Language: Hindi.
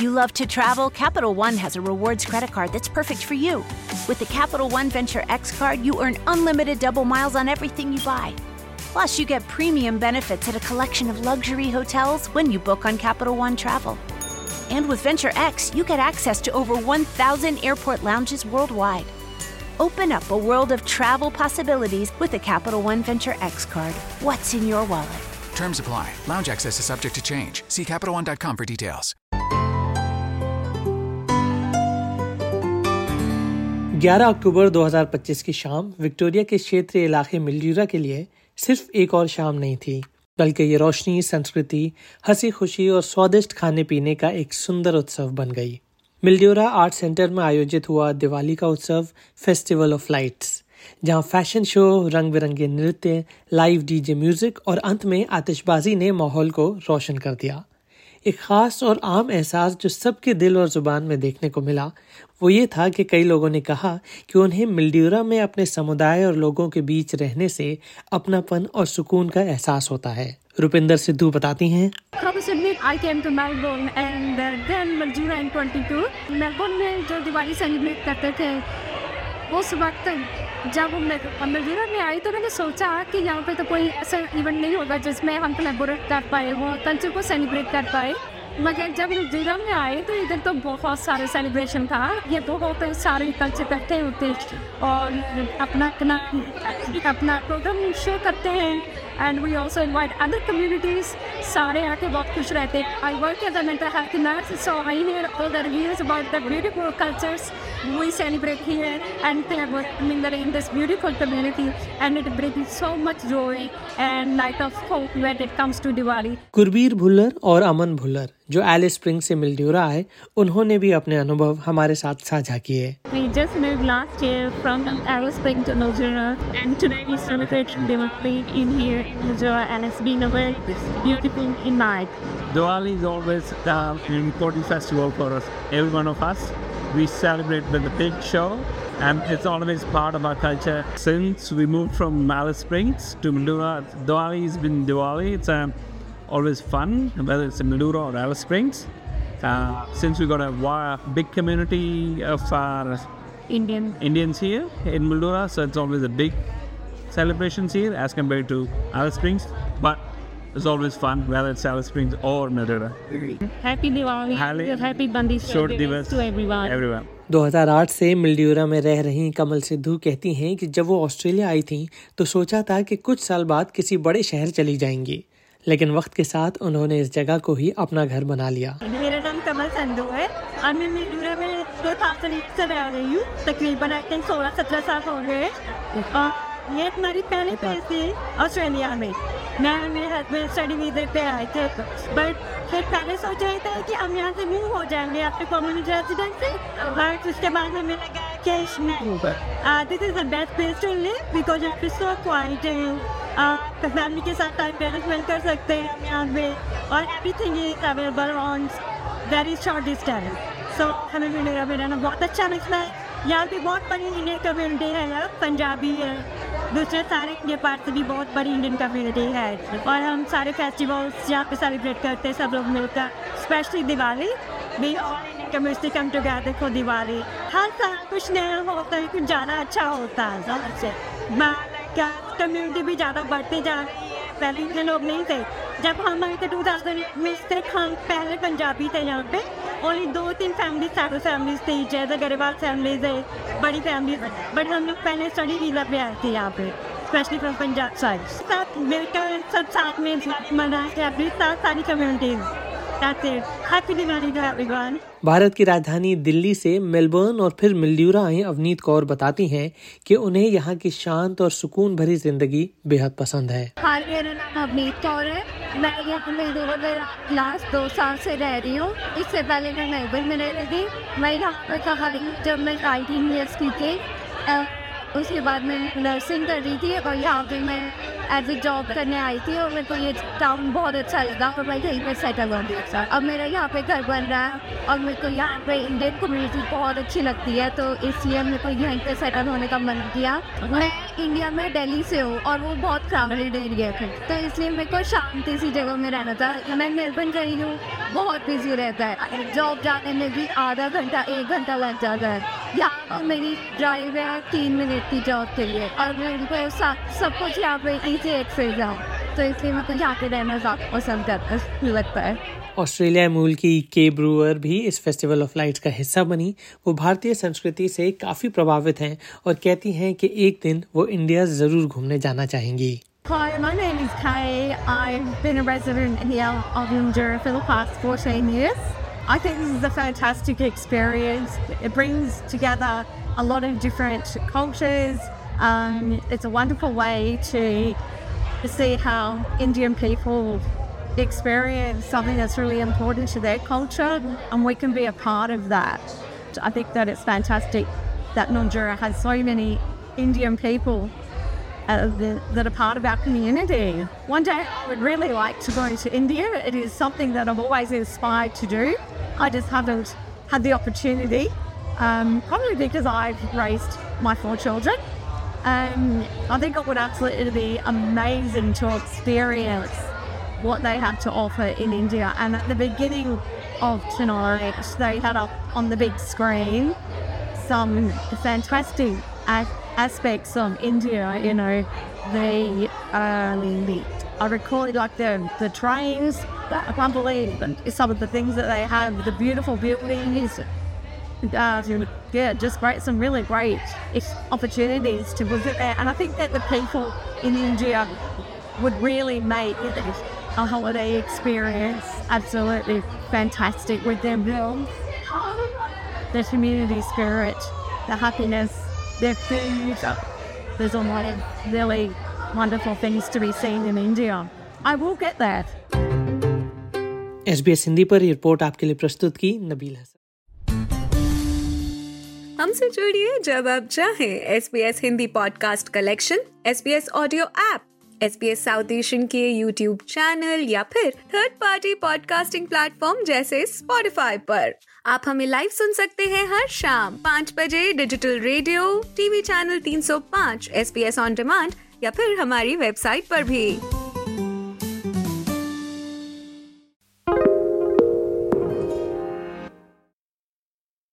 you love to travel, Capital One has a rewards credit card that's perfect for you. With the Capital One Venture X card, you earn unlimited double miles on everything you buy. Plus, you get premium benefits at a collection of luxury hotels when you book on Capital One Travel. And with Venture X, you get access to over 1,000 airport lounges worldwide. Open up a world of travel possibilities with the Capital One Venture X card. What's in your wallet? Terms apply. Lounge access is subject to change. See CapitalOne.com for details. 11 अक्टूबर 2025 की शाम विक्टोरिया के क्षेत्रीय इलाके मिल्ड्यूरा के लिए सिर्फ एक और शाम नहीं थी, बल्कि ये रोशनी, संस्कृति, हंसी खुशी और स्वादिष्ट खाने पीने का एक सुंदर उत्सव बन गई। मिल्ड्यूरा आर्ट सेंटर में आयोजित हुआ दिवाली का उत्सव फेस्टिवल ऑफ लाइट्स, जहां फैशन शो, रंग बिरंगे नृत्य, लाइव डीजे म्यूजिक और अंत में आतिशबाजी ने माहौल को रोशन कर दिया। एक खास और आम एहसास जो सबके दिल और जुबान में देखने को मिला वो ये था कि कई लोगों ने कहा कि उन्हें मिल्ड्यूरा में अपने समुदाय और लोगों के बीच रहने से अपनापन और सुकून का एहसास होता है। रुपिंदर सिद्धू बताती हैं। I came to Melbourne and then Mildura in 22. Melbourne में जो दिवाली सेलिब्रेट करते थे उस वक्त जब हम मिल्ड्यूरा में आई तो मैंने सोचा कि यहाँ पे तो कोई ऐसा इवेंट नहीं होगा जिसमें हम कोलैबोरेट कर पाए, वो कल्चर को सेलिब्रेट कर पाए। मगर जब मिल्ड्यूरा में आए तो इधर तो बहुत सारे सेलिब्रेशन था, ये बहुत सारे कल्चर इकट्ठे होते और अपना प्रोग्राम शो करते हैं। And we also invite other communities. सारे आके बहुत खुश रहते हैं। I work as a mental health nurse, so I hear all the reviews about the beautiful cultures we celebrate here and in this beautiful community, and it brings so much joy and light of hope when it comes to Diwali. कुरबीर Bhullar और अमन भुल्लर जो एलिस स्प्रिंग से मिल्ड्यूरा आए, उन्होंने भी अपने अनुभव हमारे साथ साझा किए। We just moved last year from Alice Spring to Mildura, and today we celebrate Diwali in here in Mildura, and it's been a very beautiful night. Diwali is always an important festival for us, every one of us. We celebrate with a big show, and it's always part of our culture. Since we moved from Alice Springs to Mildura, Diwali has been Diwali. It's always fun, whether it's in Mildura or Alice Springs. Since we got a big community of Indians here in Mildura, so it's always a big celebrations here as compared to Alice Springs. But it's always fun, whether it's Alice Springs or Mildura. Happy Diwali, happy Bandi Divas to everyone. 2008 से मिल्ड्यूरा में रह रही कमल सिद्धू कहती हैं कि जब वो ऑस्ट्रेलिया आई थी तो सोचा था कि कुछ साल बाद किसी बड़े शहर चली जाएंगी, लेकिन वक्त के साथ उन्होंने इस जगह को ही अपना घर बना लिया। मेरा नाम कमल सिद्धू है और मैं मिल्ड्यूरा में 2008 से रह रही हूँ। तकरीबन 16-17 साल हो गए। ये हमारी पहली प्लेस थी ऑस्ट्रेलिया में। मैं मेरे हस्बैंड स्टडी वीज़े पे आए थे, बट फिर पहले सोच रहे थे कि हम यहाँ से मूव हो जाएंगे अपने कम्युनिटी रेजिडेंट से, बट उसके बाद हमें लगा कि this is the best place to live because it is so quiet. Family के साथ टाइम मैनेजमेंट कर सकते हैं यहाँ पे और everything is available on very short distance. So हमें मिल्ड्यूरा में रहना बहुत अच्छा लगता है। यहाँ पे बहुत बड़ी इंडियन कम्युनिटी है, पंजाबी है, दूसरे सारे इंडिया पार्ट से भी बहुत बड़ी इंडियन कम्युनिटी है और हम सारे फेस्टिवल्स यहाँ पे सेलिब्रेट करते हैं सब लोग मिलकर, स्पेशली दिवाली भी और Indian community come together for Diwali. हर साल कुछ नया होता है, कुछ ज़्यादा अच्छा होता है सबसे। कम्युनिटी भी ज़्यादा बढ़ते जा रही है, पहले इतने लोग नहीं थे। जब हम आए थे 2008 में से हम पहले पंजाबी थे यहाँ पे, ओनली 2-3 फैमिली सारे फैमिलीज थी, जैसे गरीबाल फैमिलीज है, बड़ी फैमिलीज, बट हम लोग पहले स्टडी वीज़ा पे आए थे यहाँ पे, स्पेशली फ्रॉम पंजाब साइड। सब मिलकर सब साथ में मनाते हैं अपनी सारी communities. Happy Diwali to everyone. Bharat की राजधानी दिल्ली से मेलबर्न और फिर मिल्ड्यूरा आई अवनीत कौर बताती हैं कि उन्हें यहाँ की शांत और सुकून भरी जिंदगी बेहद पसंद है। मेरा नाम अवनीत कौर है, मैं यहाँ मिल्ड्यूरा में लास्ट 2 साल से रह रही हूँ। इससे पहले मैं मेलबर्न में रह रही थी। मैं यहाँ पर कहा जब मैं 18 ईयर्स की थी, उसके बाद मैं नर्सिंग कर रही थी और यहाँ पे मैं एज ए जॉब करने आई थी और मेरे को ये टाउन बहुत अच्छा लगा और मैं यहीं पर सेटल हो गया। अब मेरा यहाँ पे घर बन रहा है और मेरे को यहाँ पे इंडियन कम्युनिटी बहुत अच्छी लगती है, तो इसलिए मेरे को यहीं पे सेटल होने का मन किया। मैं इंडिया में दिल्ली से हूँ और वो बहुत क्राउडेड एरिया है, तो इसलिए मेरे को शांति सी जगह में रहना था। मैं मेलबर्न गई हूँ बहुत बिजी रहता है, जॉब जाने में भी आधा घंटा 1 घंटा लग जाता है। यहाँ मेरी ड्राइव है 3 मिनट की जॉब के लिए, और मेरे को सब कुछ यहाँ पे इजी एक्सेस है, तो इसलिए मैं तो यहाँ पे रहना ज़्यादा पसंद लगता है। ऑस्ट्रेलिया मूल की के ब्रूअर भी इस फेस्टिवल ऑफ लाइट्स का हिस्सा बनी। वो भारतीय संस्कृति से काफ़ी प्रभावित हैं और कहती हैं कि एक दिन वो इंडिया ज़रूर घूमने जाना चाहेंगी। Hi, my name is Kay. I've been a resident here of Mildura for the past 14 years. I think this is a fantastic experience. It brings together a lot of different cultures. It's a wonderful way to see how Indian people experience something that's really important to their culture, and we can be a part of that. I think that it's fantastic that Mildura has so many Indian people that are part of our community. One day I would really like to go to India. It is something that I've always aspired to do. I just haven't had the opportunity, probably because I've raised my 4 children. I think it would absolutely be amazing to experience what they have to offer in India. And at the beginning of tonight, they had up on the big screen some fantastic aspects of India. You know, I recall like the trains. I can't believe some of the things that they have, the beautiful buildings. Just some really great opportunities to visit there. And I think that the people in India would really make it a holiday experience absolutely fantastic, with their warmth, their community spirit, the happiness, their food. There's a lot of really wonderful things to be seen in India. I will get that. SBS Hindi पर ये रिपोर्ट आपके लिए प्रस्तुत की नबील हसन। हमसे जुड़िए जब आप चाहें। SBS Hindi podcast collection, SBS audio app, SBS South Asian के YouTube चैनल या फिर थर्ड पार्टी पॉडकास्टिंग प्लेटफॉर्म जैसे Spotify पर। आप हमें लाइव सुन सकते हैं हर शाम 5 बजे digital radio, TV channel 305, SBS on demand या फिर हमारी वेबसाइट पर भी।